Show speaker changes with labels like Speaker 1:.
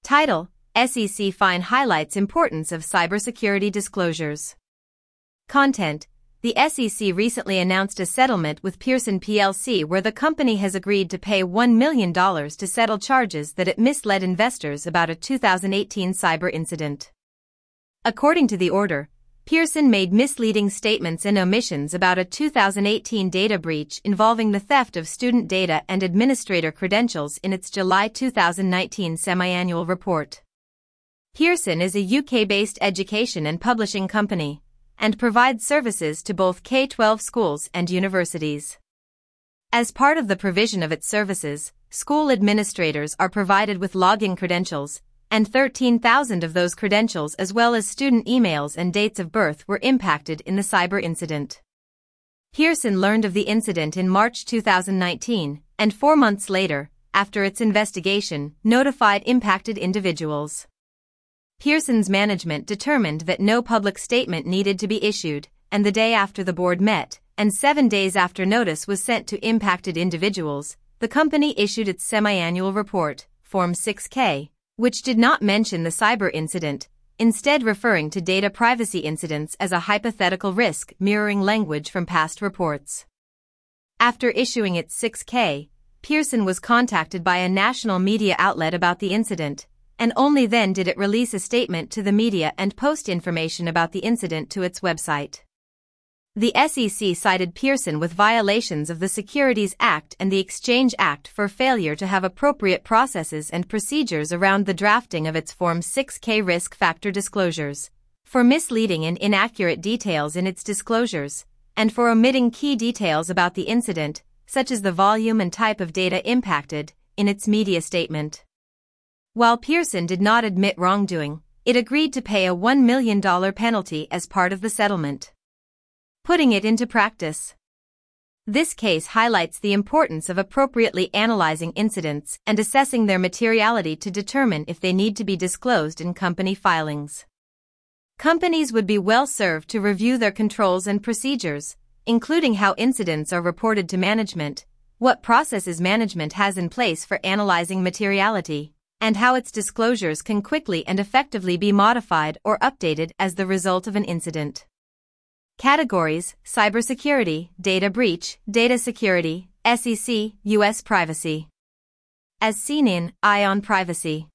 Speaker 1: Title: SEC fine highlights importance of cybersecurity disclosures. Content: The SEC recently announced a settlement with Pearson plc where the company has agreed to pay $1 million to settle charges that it misled investors about a 2018 cyber incident. According to the order, Pearson made misleading statements and omissions about a 2018 data breach involving the theft of student data and administrator credentials in its July 2019 semi-annual report. Pearson is a UK-based education and publishing company, and provides services to both K-12 schools and universities. As part of the provision of its services, school administrators are provided with login credentials, and 13,000 of those credentials as well as student emails and dates of birth were impacted in the cyber incident. Pearson learned of the incident in March 2019, and 4 months later, after its investigation, notified impacted individuals. Pearson's management determined that no public statement needed to be issued, and the day after the board met, and 7 days after notice was sent to impacted individuals, the company issued its semi-annual report, Form 6K, which did not mention the cyber incident, instead referring to data privacy incidents as a hypothetical risk mirroring language from past reports. After issuing its 6K, Pearson was contacted by a national media outlet about the incident, and only then did it release a statement to the media and post information about the incident to its website. The SEC cited Pearson with violations of the Securities Act and the Exchange Act for failure to have appropriate processes and procedures around the drafting of its Form 6K risk factor disclosures, for misleading and inaccurate details in its disclosures, and for omitting key details about the incident, such as the volume and type of data impacted, in its media statement. While Pearson did not admit wrongdoing, it agreed to pay a $1 million penalty as part of the settlement. Putting it into practice. This case highlights the importance of appropriately analyzing incidents and assessing their materiality to determine if they need to be disclosed in company filings. Companies would be well served to review their controls and procedures, including how incidents are reported to management, what processes management has in place for analyzing materiality, and how its disclosures can quickly and effectively be modified or updated as the result of an incident. Categories: cybersecurity, data breach, data security, SEC, U.S. privacy. As seen in Eye on Privacy.